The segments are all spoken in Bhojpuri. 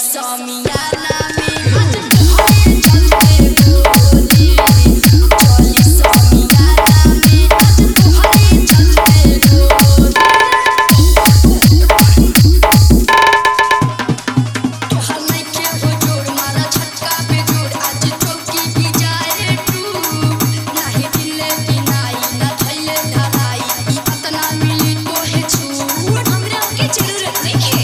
सामियाना में आज तुम्हारे चलते गोली चली सामियाना में आज तुम्हारे चलते गोली तो हम के हुजूर मारा छक्का पे जोड़ आज चौकी भी जाए टूट नहीं दिले की नाई ना थैले धराई ई पतना मिली तो है छूट हमरा के जरूरत नहीं है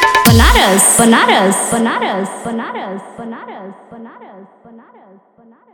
Banaras, Banaras, Banaras, Banaras, Banaras, Banaras, Banaras, Banaras.